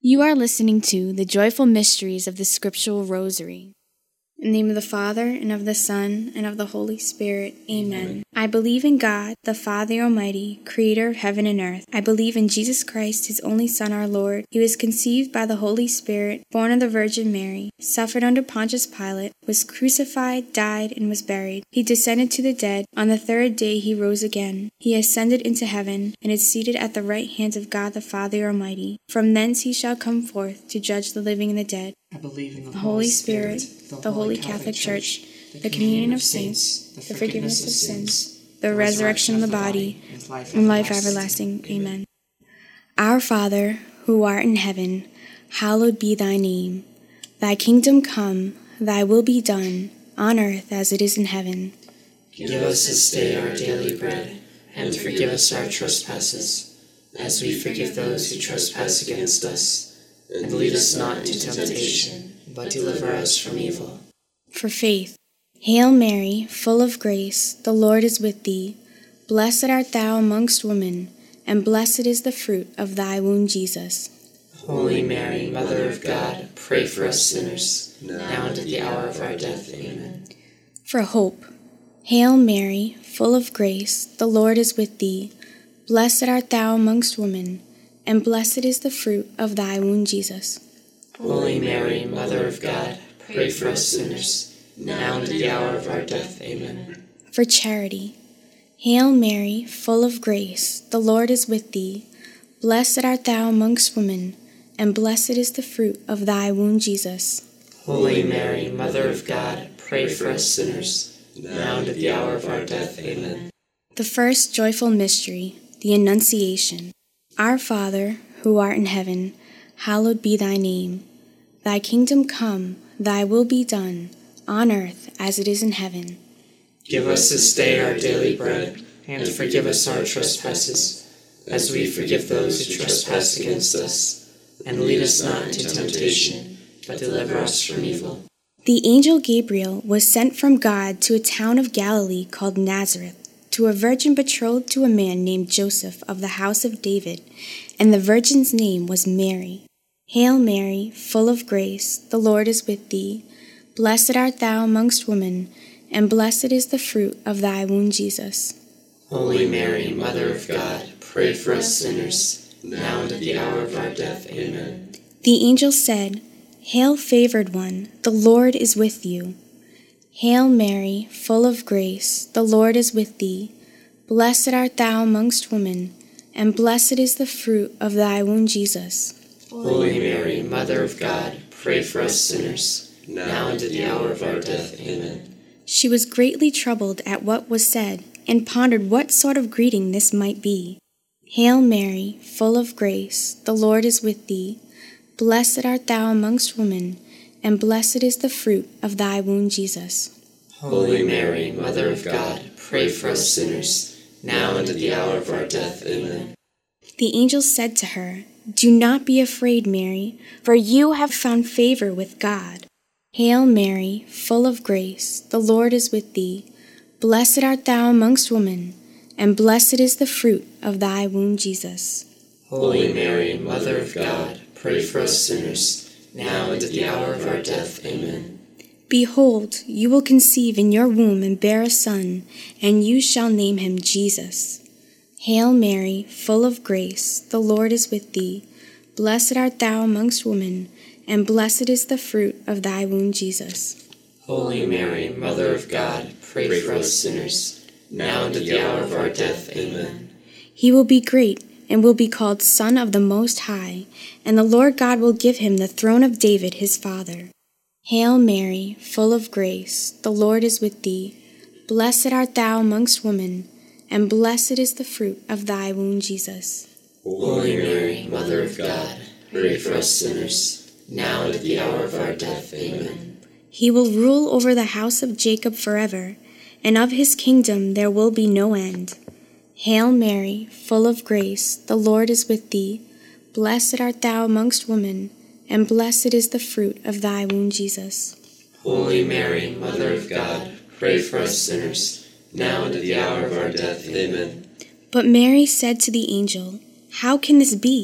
You are listening to the Joyful Mysteries of the Scriptural Rosary. In the name of the Father, and of the Son, and of the Holy Spirit. Amen. I believe in God, the Father Almighty, creator of heaven and earth. I believe in Jesus Christ, his only Son, our Lord. He was conceived by the Holy Spirit, born of the Virgin Mary, suffered under Pontius Pilate, was crucified, died, and was buried. He descended to the dead. On the third day he rose again. He ascended into heaven, and is seated at the right hand of God the Father Almighty. From thence he shall come forth to judge the living and the dead. I believe in the Holy Spirit, the Holy Catholic Church, the communion of saints, the forgiveness of sins, the resurrection of the body, and life everlasting. Amen. Our Father, who art in heaven, hallowed be thy name. Thy kingdom come, thy will be done, on earth as it is in heaven. Give us this day our daily bread, and forgive us our trespasses, as we forgive those who trespass against us. And lead us not into temptation, but deliver us from evil. For faith. Hail Mary, full of grace, the Lord is with thee. Blessed art thou amongst women, and blessed is the fruit of thy womb, Jesus. Holy Mary, Mother of God, pray for us sinners, now and at the hour of our death. Amen. For hope. Hail Mary, full of grace, the Lord is with thee. Blessed art thou amongst women, and blessed is the fruit of thy womb, Jesus. Holy Mary, Mother of God, pray for us sinners, now and at the hour of our death. Amen. For charity. Hail Mary, full of grace, the Lord is with thee. Blessed art thou amongst women, and blessed is the fruit of thy womb, Jesus. Holy Mary, Mother of God, pray for us sinners, now and at the hour of our death. Amen. The first joyful mystery, the Annunciation. Our Father, who art in heaven, hallowed be thy name. Thy kingdom come, thy will be done, on earth as it is in heaven. Give us this day our daily bread, and forgive us our trespasses, as we forgive those who trespass against us. And lead us not into temptation, but deliver us from evil. The angel Gabriel was sent from God to a town of Galilee called Nazareth, to a virgin betrothed to a man named Joseph of the house of David, and the virgin's name was Mary. Hail Mary, full of grace, the Lord is with thee. Blessed art thou amongst women, and blessed is the fruit of thy womb, Jesus. Holy Mary, Mother of God, pray for us sinners, now and at the hour of our death. Amen. The angel said, Hail, favored one, the Lord is with you. Hail Mary, full of grace, the Lord is with thee. Blessed art thou amongst women, and blessed is the fruit of thy womb, Jesus. Holy Mary, Mother of God, pray for us sinners, now and at the hour of our death. Amen. She was greatly troubled at what was said, and pondered what sort of greeting this might be. Hail Mary, full of grace, the Lord is with thee. Blessed art thou amongst women, and blessed is the fruit of thy womb, Jesus. Holy Mary, Mother of God, pray for us sinners, now and at the hour of our death. Amen. The angel said to her, Do not be afraid, Mary, for you have found favor with God. Hail Mary, full of grace, the Lord is with thee. Blessed art thou amongst women, and blessed is the fruit of thy womb, Jesus. Holy Mary, Mother of God, pray for us sinners, now and at the hour of our death. Amen. Behold, you will conceive in your womb and bear a son, and you shall name him Jesus. Hail Mary, full of grace, the Lord is with thee. Blessed art thou amongst women, and blessed is the fruit of thy womb, Jesus. Holy Mary, Mother of God, pray for us sinners, now and at the hour of our death. Amen. He will be great, and will be called Son of the Most High, and the Lord God will give him the throne of David his father. Hail Mary, full of grace, the Lord is with thee. Blessed art thou amongst women, and blessed is the fruit of thy womb, Jesus. Holy Mary, Mother of God, pray for us sinners, now and at the hour of our death. Amen. He will rule over the house of Jacob forever, and of his kingdom there will be no end. Hail Mary, full of grace, the Lord is with thee. Blessed art thou amongst women, and blessed is the fruit of thy womb, Jesus. Holy Mary, Mother of God, pray for us sinners, now and at the hour of our death. Amen. But Mary said to the angel, How can this be,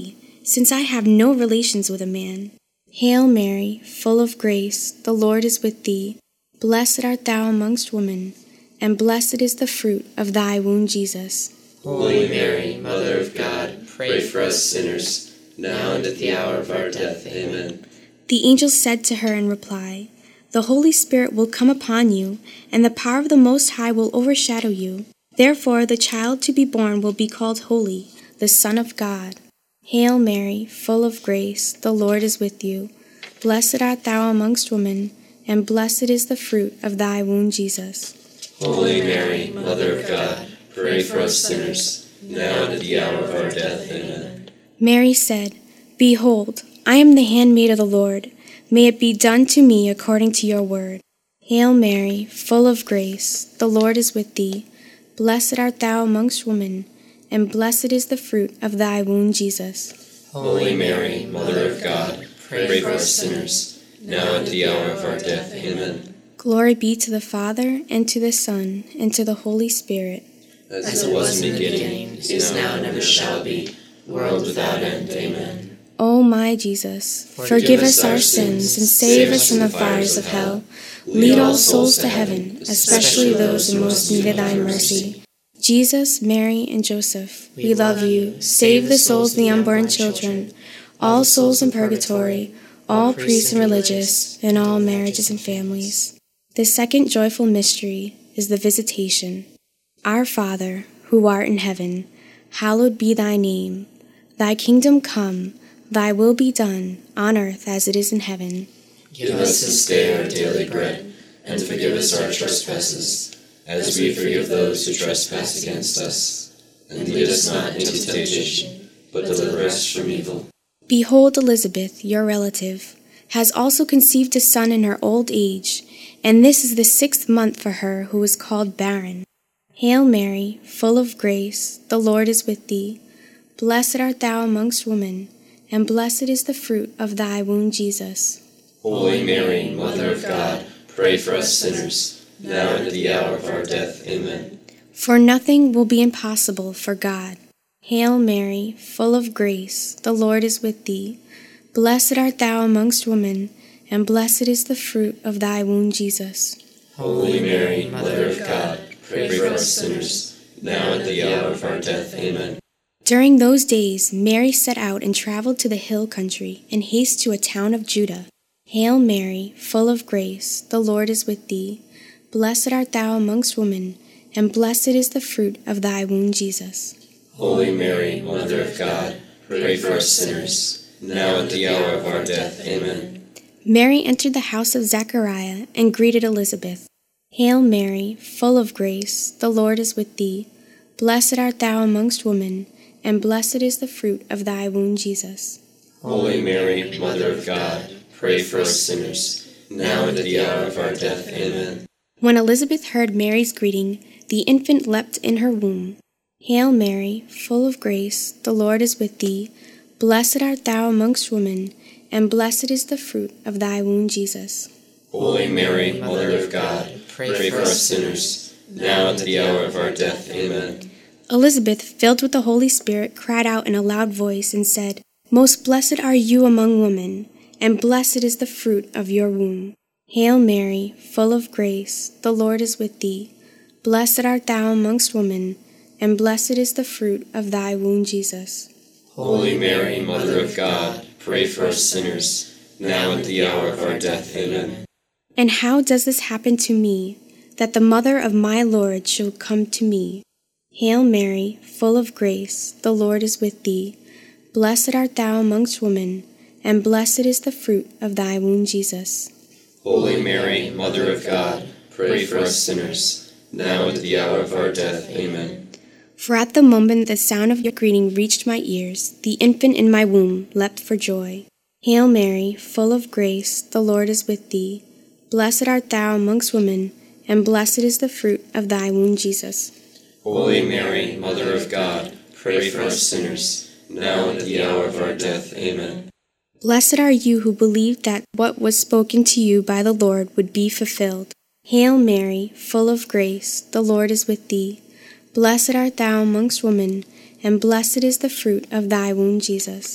since I have no relations with a man. Hail Mary, full of grace, the Lord is with thee. Blessed art thou amongst women, and blessed is the fruit of thy womb, Jesus. Holy Mary, Mother of God, pray for us sinners, now and at the hour of our death. Amen. The angel said to her in reply, The Holy Spirit will come upon you, and the power of the Most High will overshadow you. Therefore the child to be born will be called Holy, the Son of God. Hail Mary, full of grace, the Lord is with you. Blessed art thou amongst women, and blessed is the fruit of thy womb, Jesus. Holy Mary, Mother of God, pray for us sinners, now and at the hour of our death. Amen. Mary said, Behold, I am the handmaid of the Lord. May it be done to me according to your word. Hail Mary, full of grace, the Lord is with thee. Blessed art thou amongst women, and blessed is the fruit of thy womb, Jesus. Holy Mary, Mother of God, pray for us sinners, now and at the hour of our death. Amen. Glory be to the Father, and to the Son, and to the Holy Spirit. As it was in the beginning, is now, and ever shall be, world without end. Amen. O my Jesus, forgive us our sins, and save us from the fires of hell. Lead all souls to heaven, especially those in most need of thy mercy. Jesus, Mary, and Joseph, we love you. Save the souls of the unborn children, all souls in purgatory, all priests and religious, and all marriages and families. The second joyful mystery is the Visitation. Our Father, who art in heaven, hallowed be thy name. Thy kingdom come, thy will be done, on earth as it is in heaven. Give us this day our daily bread, and forgive us our trespasses, as we forgive those who trespass against us. And lead us not into temptation, but deliver us from evil. Behold, Elizabeth, your relative, has also conceived a son in her old age, and this is the 6th month for her who is called barren. Hail Mary, full of grace, the Lord is with thee. Blessed art thou amongst women, and blessed is the fruit of thy womb, Jesus. Holy Mary, Mother of God, pray for us sinners, now and at the hour of our death. Amen. For nothing will be impossible for God. Hail Mary, full of grace, the Lord is with thee. Blessed art thou amongst women, and blessed is the fruit of thy womb, Jesus. Holy Mary, Mother of God, pray for us sinners, now and at the hour of our death. Amen. During those days Mary set out and traveled to the hill country, in haste to a town of Judah. Hail Mary, full of grace, the Lord is with thee. Blessed art thou amongst women, and blessed is the fruit of thy womb, Jesus. Holy Mary, Mother of God, pray for us sinners, now and at the hour of our death. Amen. Mary entered the house of Zechariah and greeted Elizabeth. Hail Mary, full of grace, the Lord is with thee. Blessed art thou amongst women, and blessed is the fruit of thy womb, Jesus. Holy Mary, Mother of God, pray for us sinners, now and at the hour of our death. Amen. When Elizabeth heard Mary's greeting, the infant leapt in her womb. Hail Mary, full of grace, the Lord is with thee. Blessed art thou amongst women, and blessed is the fruit of thy womb, Jesus. Holy Mary, Mother of God, pray for us sinners, now and at the hour of our death. Amen. Elizabeth, filled with the Holy Spirit, cried out in a loud voice and said, Most blessed are you among women, and blessed is the fruit of your womb. Hail Mary, full of grace, the Lord is with thee. Blessed art thou amongst women, and blessed is the fruit of thy womb, Jesus. Holy Mary, Mother of God, pray for us sinners, now and at the hour of our death. Amen. And how does this happen to me, that the mother of my Lord should come to me? Hail Mary, full of grace, the Lord is with thee. Blessed art thou amongst women, and blessed is the fruit of thy womb, Jesus. Holy Mary, Mother of God, pray for us sinners, now and at the hour of our death. Amen. For at the moment the sound of your greeting reached my ears, the infant in my womb leapt for joy. Hail Mary, full of grace, the Lord is with thee. Blessed art thou amongst women, and blessed is the fruit of thy womb, Jesus. Holy Mary, Mother of God, pray for us sinners, now and at the hour of our death. Amen. Blessed are you who believed that what was spoken to you by the Lord would be fulfilled. Hail Mary, full of grace, the Lord is with thee. Blessed art thou amongst women, and blessed is the fruit of thy womb, Jesus.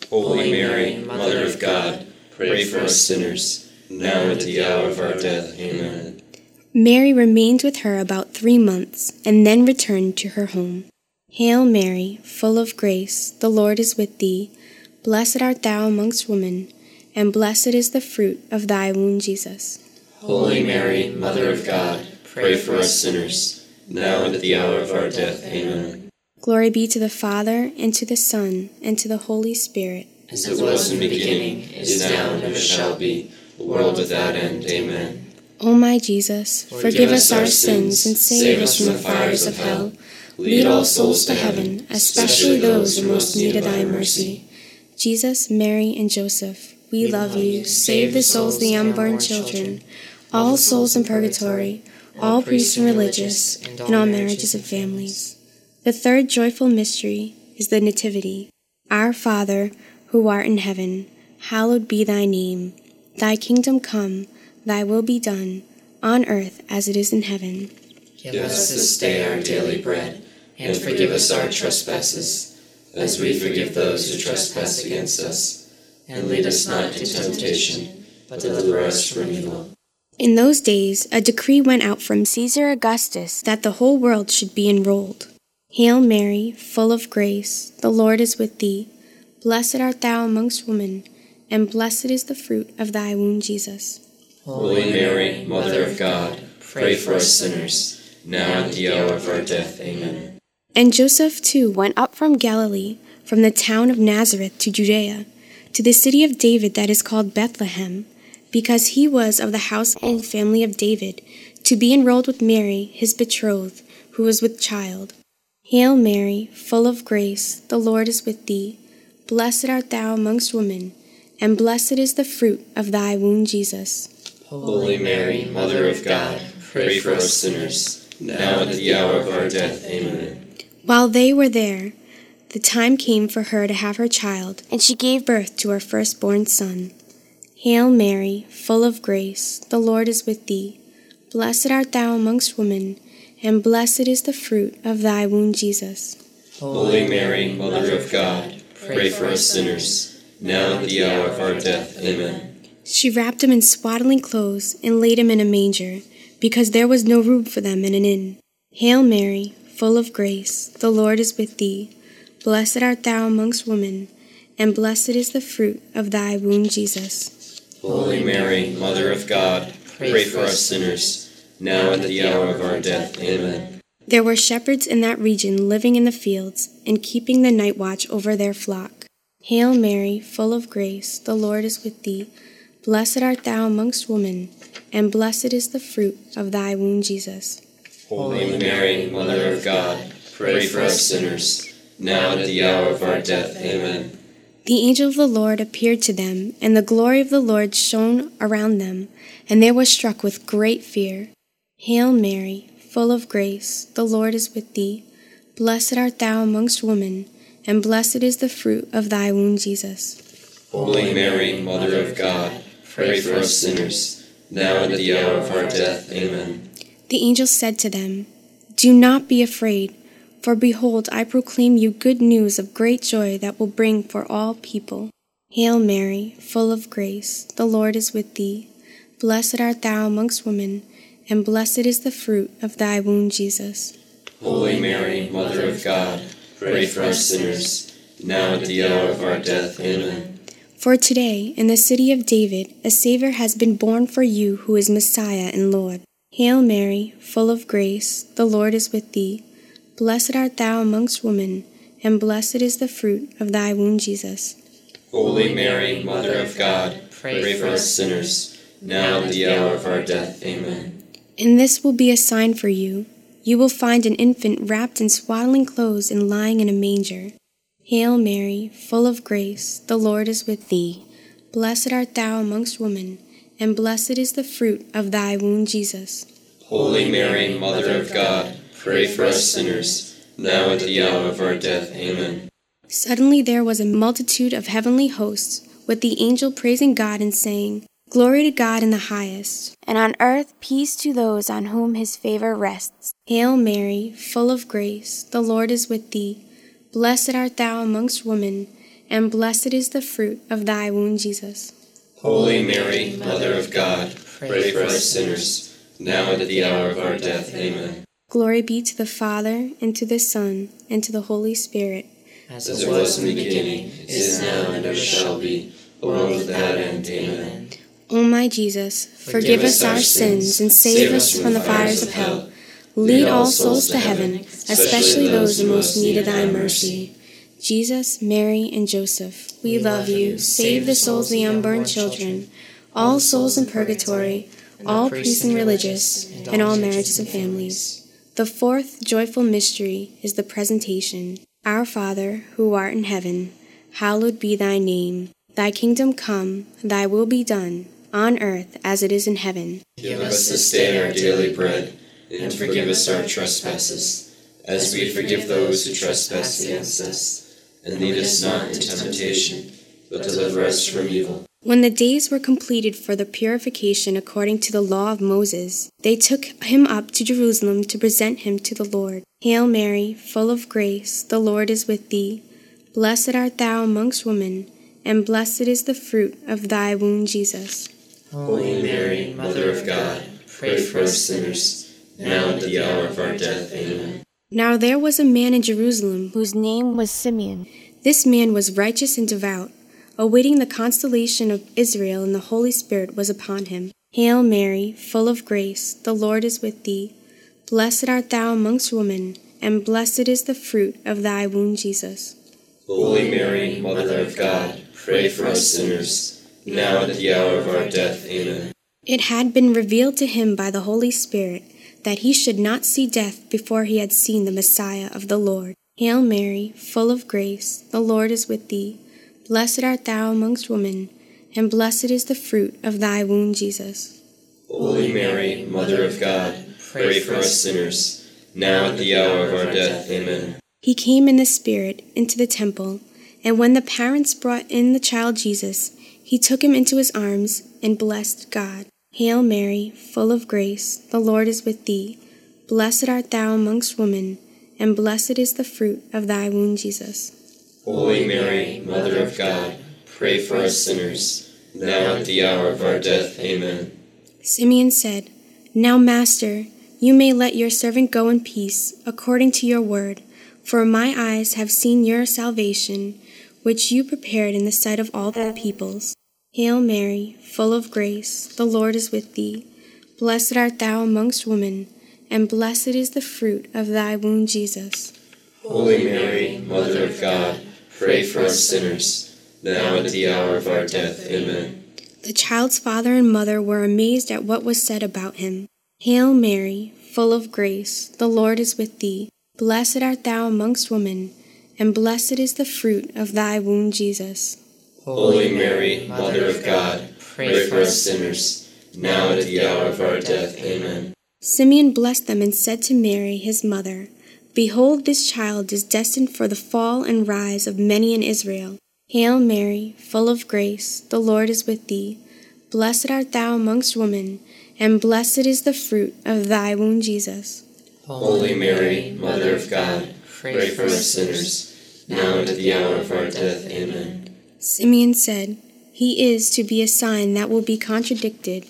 Holy Mary, Mother of God, pray for us sinners, now and at the hour of our death. Amen. Mary remained with her about 3 months, and then returned to her home. Hail Mary, full of grace, the Lord is with thee. Blessed art thou amongst women, and blessed is the fruit of thy womb, Jesus. Holy Mary, Mother of God, pray for us sinners, now and at the hour of our death. Amen. Glory be to the Father, and to the Son, and to the Holy Spirit. As it was in the beginning, is now, and ever shall be, world without end. Amen. O my Jesus, forgive us our sins, and save us from the fires of hell. Lead all souls to heaven, especially those in most need of thy mercy. Jesus, Mary, and Joseph, we love you. Save the souls of the unborn children, all souls in purgatory, all priests and religious, and all marriages and families. The third joyful mystery is the Nativity. Our Father, who art in heaven, hallowed be thy name. Thy kingdom come, thy will be done, on earth as it is in heaven. Give us this day our daily bread, and forgive us our trespasses, as we forgive those who trespass against us. And lead us not into temptation, but deliver us from evil. In those days, a decree went out from Caesar Augustus that the whole world should be enrolled. Hail Mary, full of grace, the Lord is with thee. Blessed art thou amongst women, and blessed is the fruit of thy womb, Jesus. Holy Mary, Mother of God, pray for us sinners, now and at the hour of our death. Amen. And Joseph too went up from Galilee, from the town of Nazareth to Judea, to the city of David that is called Bethlehem, because he was of the house and family of David, to be enrolled with Mary, his betrothed, who was with child. Hail Mary, full of grace, the Lord is with thee. Blessed art thou amongst women, and blessed is the fruit of thy womb, Jesus. Holy Mary, Mother of God, pray for us sinners, now and at the hour of our death. Amen. While they were there, the time came for her to have her child, and she gave birth to her firstborn son. Hail Mary, full of grace, the Lord is with thee. Blessed art thou amongst women, and blessed is the fruit of thy womb, Jesus. Holy Mary, Mother of God, pray for us sinners, now and at the hour of our death. Amen. She wrapped him in swaddling clothes and laid him in a manger, because there was no room for them in an inn. Hail Mary, full of grace, the Lord is with thee. Blessed art thou amongst women, and blessed is the fruit of thy womb, Jesus. Holy Mary, Mother of God, pray for us sinners, now and at the hour of our death. Amen. There were shepherds in that region living in the fields, and keeping the night watch over their flock. Hail Mary, full of grace, the Lord is with thee. Blessed art thou amongst women, and blessed is the fruit of thy womb, Jesus. Holy Mary, Mother of God, pray for us sinners, now and at the hour of our death. Amen. The angel of the Lord appeared to them, and the glory of the Lord shone around them, and they were struck with great fear. Hail Mary, full of grace, the Lord is with thee. Blessed art thou amongst women, and blessed is the fruit of thy womb, Jesus. Holy Mary, Mother of God, pray for us sinners, now and at the hour of our death. Amen. The angel said to them, Do not be afraid, for behold, I proclaim you good news of great joy that will bring for all people. Hail Mary, full of grace, the Lord is with thee. Blessed art thou amongst women, and blessed is the fruit of thy womb, Jesus. Holy Mary, Mother of God, pray for us sinners, now and at the hour of our death. Amen. For today, in the city of David, a Savior has been born for you, who is Messiah and Lord. Hail Mary, full of grace, the Lord is with thee. Blessed art thou amongst women, and blessed is the fruit of thy womb, Jesus. Holy Mary, Mother of God, pray for us sinners, now and at the hour of our death. Amen. And this will be a sign for you. You will find an infant wrapped in swaddling clothes and lying in a manger. Hail Mary, full of grace, the Lord is with thee. Blessed art thou amongst women, and blessed is the fruit of thy womb, Jesus. Holy Mary, Mother of God, pray for us sinners, now and at the hour of our death. Amen. Suddenly there was a multitude of heavenly hosts, with the angel praising God and saying, Glory to God in the highest, and on earth peace to those on whom his favor rests. Hail Mary, full of grace, the Lord is with thee. Blessed art thou amongst women, and blessed is the fruit of thy womb, Jesus. Holy Mary, Mother of God, pray for us sinners, now and at the hour of our death. Amen. Glory be to the Father, and to the Son, and to the Holy Spirit. As it was in the beginning, is now, and ever shall be, a world without end. Amen. O my Jesus, forgive us our sins and save us from the fires of hell. Lead all souls to heaven, especially those in most need of thy mercy. Jesus, Mary, and Joseph, we love you. Save the souls of the unborn children, all souls in purgatory, all priests and religious, and all marriages and families. The fourth joyful mystery is the presentation. Our Father, who art in heaven, hallowed be thy name. Thy kingdom come, thy will be done, on earth as it is in heaven. Give us this day our daily bread, and forgive us our trespasses, as we forgive those who trespass against us. And lead us not into temptation, but deliver us from evil. When the days were completed for the purification according to the law of Moses, they took him up to Jerusalem to present him to the Lord. Hail Mary, full of grace, the Lord is with thee. Blessed art thou amongst women, and blessed is the fruit of thy womb, Jesus. Holy Mary, Mother of God, pray for us sinners, now and at the hour of our death. Amen. Now there was a man in Jerusalem whose name was Simeon. This man was righteous and devout, awaiting the consolation of Israel, and the Holy Spirit was upon him. Hail Mary, full of grace, the Lord is with thee. Blessed art thou amongst women, and blessed is the fruit of thy womb, Jesus. Holy Mary, Mother of God, pray for us sinners, now and at the hour of our death. Amen. It had been revealed to him by the Holy Spirit that he should not see death before he had seen the Messiah of the Lord. Hail Mary, full of grace, the Lord is with thee. Blessed art thou amongst women, and blessed is the fruit of thy womb, Jesus. Holy Mary, Mother of God, pray for us sinners, now at the hour of our death. Amen. He came in the Spirit into the temple, and when the parents brought in the child Jesus, he took him into his arms and blessed God. Hail Mary, full of grace, the Lord is with thee. Blessed art thou amongst women, and blessed is the fruit of thy womb, Jesus. Holy Mary, Mother of God, pray for us sinners, now at the hour of our death. Amen. Simeon said, Now, Master, you may let your servant go in peace, according to your word, for my eyes have seen your salvation, which you prepared in the sight of all the peoples. Hail Mary, full of grace, the Lord is with thee. Blessed art thou amongst women, and blessed is the fruit of thy womb, Jesus. Holy Mary, Mother of God, pray for us sinners, now at the hour of our death. Amen. The child's father and mother were amazed at what was said about him. Hail Mary, full of grace, the Lord is with thee. Blessed art thou amongst women, and blessed is the fruit of thy womb, Jesus. Holy Mary, Mother of God, pray for us sinners, now at the hour of our death. Amen. Simeon blessed them and said to Mary, his mother, Behold, this child is destined for the fall and rise of many in Israel. Hail Mary, full of grace, the Lord is with thee. Blessed art thou amongst women, and blessed is the fruit of thy womb, Jesus. Holy Mary, Mother of God, pray for us sinners, now and at the hour of our death. Amen. Simeon said, He is to be a sign that will be contradicted,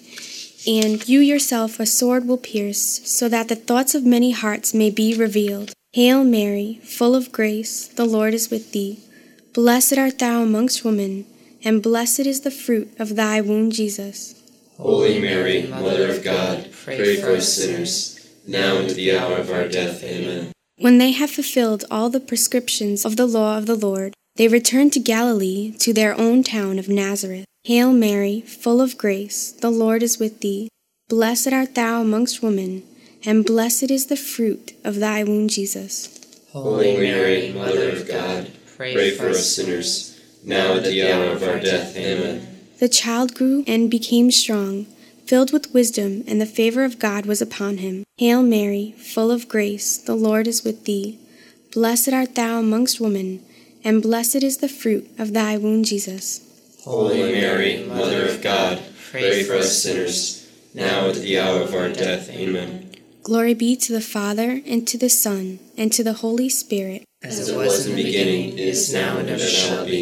and you yourself a sword will pierce, so that the thoughts of many hearts may be revealed. Hail Mary, full of grace, the Lord is with thee. Blessed art thou amongst women, and blessed is the fruit of thy womb, Jesus. Holy Mary, Mother of God, pray for us sinners, now and at the hour of our death. Amen. When they had fulfilled all the prescriptions of the law of the Lord, they returned to Galilee, to their own town of Nazareth. Hail Mary, full of grace, the Lord is with thee. Blessed art thou amongst women, and blessed is the fruit of thy womb, Jesus. Holy Mary, Mother of God, pray for us sinners, now at the hour of our death. Amen. The child grew and became strong, filled with wisdom, and the favor of God was upon him. Hail Mary, full of grace, the Lord is with thee. Blessed art thou amongst women, and blessed is the fruit of thy womb, Jesus. Holy Mary, Mother of God, pray for us sinners, now at the hour of our death. Amen. Glory be to the Father, and to the Son, and to the Holy Spirit. As it was in the beginning, is now, and ever shall be,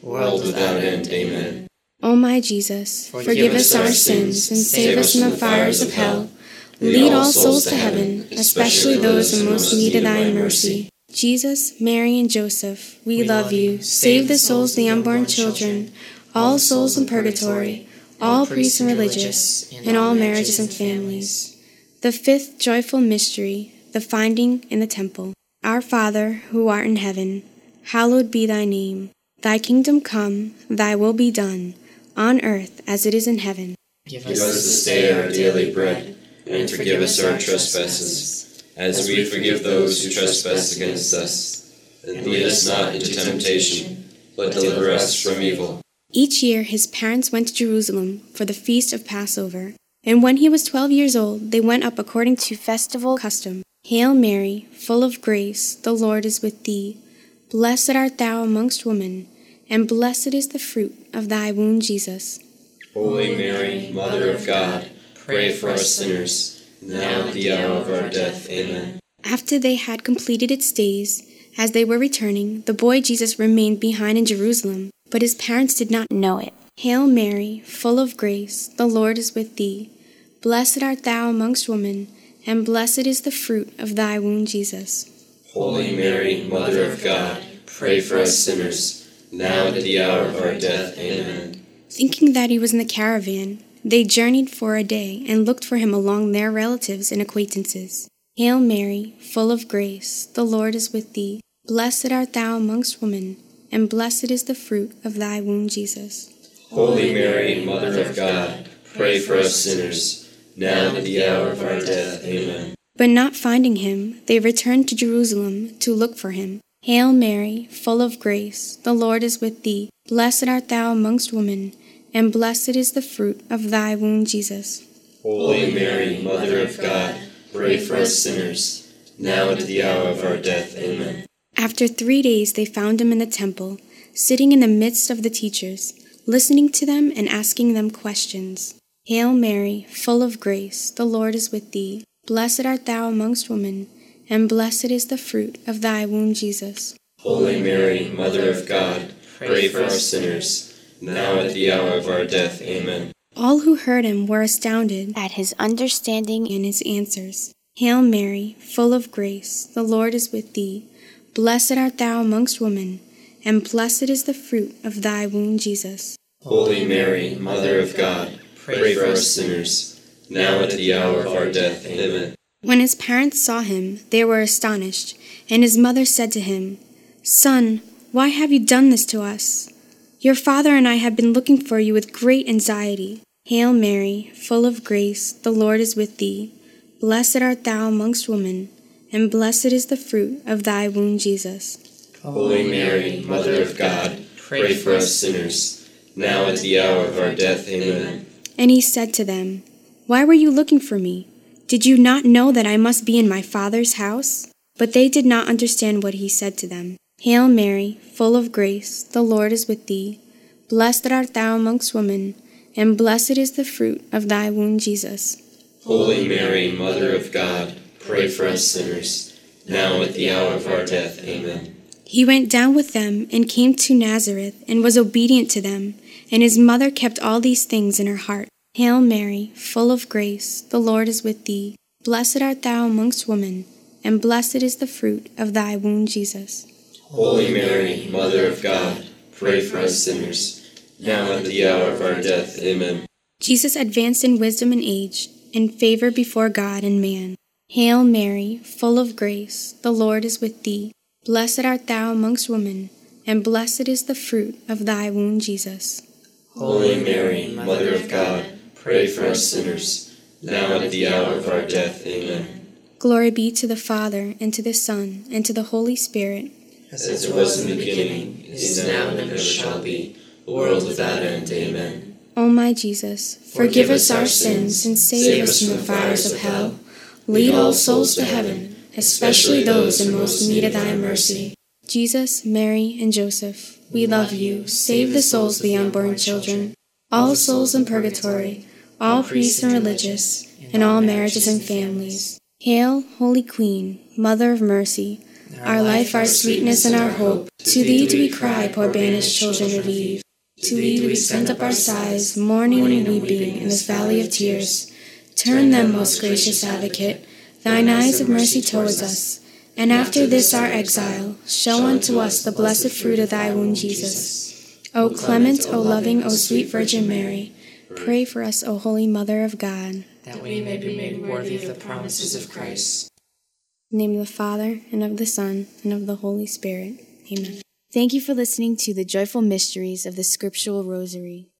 world without end. Amen. O my Jesus, forgive us our sins and save us from the fires of hell. Lead all souls to heaven, especially those in most need of thy mercy. Jesus, Mary, and Joseph, we love you. Save the souls of the unborn children, all souls in purgatory, all priests and religious, and all marriages and families. The fifth joyful mystery, the finding in the temple. Our Father, who art in heaven, hallowed be thy name. Thy kingdom come, thy will be done, on earth as it is in heaven. Give us this day our daily bread, and forgive us our trespasses, as we forgive those who trespass against us. And lead us not into temptation, but deliver us from evil. Each year his parents went to Jerusalem for the feast of Passover. And when he was 12 years old, they went up according to festival custom. Hail Mary, full of grace, the Lord is with thee. Blessed art thou amongst women, and blessed is the fruit of thy womb, Jesus. Holy Mary, Mother of God, pray for us sinners, now at the hour of our death. Amen. After they had completed its days, as they were returning, the boy Jesus remained behind in Jerusalem, but his parents did not know it. Hail Mary, full of grace, the Lord is with thee. Blessed art thou amongst women, and blessed is the fruit of thy womb, Jesus. Holy Mary, Mother of God, pray for us sinners, now at the hour of our death. Amen. Thinking that he was in the caravan, they journeyed for a day and looked for him among their relatives and acquaintances. Hail Mary, full of grace, the Lord is with thee. Blessed art thou amongst women, and blessed is the fruit of thy womb, Jesus. Holy Mary, Mother of God, pray for us sinners, now at the hour of our death. Amen. But not finding him, they returned to Jerusalem to look for him. Hail Mary, full of grace, the Lord is with thee. Blessed art thou amongst women, and blessed is the fruit of thy womb, Jesus. Holy Mary, Mother of God, pray for us sinners, now at the hour of our death. Amen. After 3 days they found him in the temple, sitting in the midst of the teachers, listening to them and asking them questions. Hail Mary, full of grace, the Lord is with thee. Blessed art thou amongst women, and blessed is the fruit of thy womb, Jesus. Holy Mary, Mother of God, pray for us sinners, now at the hour of our death. Amen. All who heard him were astounded at his understanding and his answers. Hail Mary, full of grace, the Lord is with thee. Blessed art thou amongst women, and blessed is the fruit of thy womb, Jesus. Holy Mary, Mother of God, pray for us sinners, now at the hour of our death. Amen. When his parents saw him, they were astonished, and his mother said to him, Son, why have you done this to us? Your father and I have been looking for you with great anxiety. Hail Mary, full of grace, the Lord is with thee. Blessed art thou amongst women, and blessed is the fruit of thy womb, Jesus. Holy Mary, Mother of God, pray for us sinners, now at the hour of our death. Amen. And he said to them, Why were you looking for me? Did you not know that I must be in my Father's house? But they did not understand what he said to them. Hail Mary, full of grace, the Lord is with thee. Blessed art thou amongst women, and blessed is the fruit of thy womb, Jesus. Holy Mary, Mother of God, pray for us sinners, now at the hour of our death. Amen. He went down with them and came to Nazareth and was obedient to them, and his mother kept all these things in her heart. Hail Mary, full of grace, the Lord is with thee. Blessed art thou amongst women, and blessed is the fruit of thy womb, Jesus. Holy Mary, Mother of God, pray for us sinners, now at the hour of our death. Amen. Jesus advanced in wisdom and age, in favor before God and man. Hail Mary, full of grace, the Lord is with thee. Blessed art thou amongst women, and blessed is the fruit of thy womb, Jesus. Holy Mary, Mother of God, pray for us sinners, now at the hour of our death. Amen. Glory be to the Father, and to the Son, and to the Holy Spirit. As it was in the beginning, is now, and ever shall be, world without end. Amen. O my Jesus, forgive us our sins, and save us from the fires of hell. Lead all souls to heaven, especially those in most need of thy mercy. Jesus, Mary, and Joseph, we love you. Save the souls of the unborn children, all souls in purgatory, all priests and religious, and all marriages and families. Hail, Holy Queen, Mother of Mercy, our life, our sweetness, and our hope. To thee do we cry, poor banished children of Eve. To thee do we send up our sighs, mourning and weeping in this valley of tears. Turn them, most gracious Advocate, thine eyes of mercy towards us, and after this our exile, show unto us the blessed fruit of thy womb, Jesus. O clement, O loving, O sweet Virgin Mary, pray for us, O Holy Mother of God, that we may be made worthy of the promises of Christ. In the name of the Father, and of the Son, and of the Holy Spirit. Amen. Thank you for listening to the Joyful Mysteries of the Scriptural Rosary.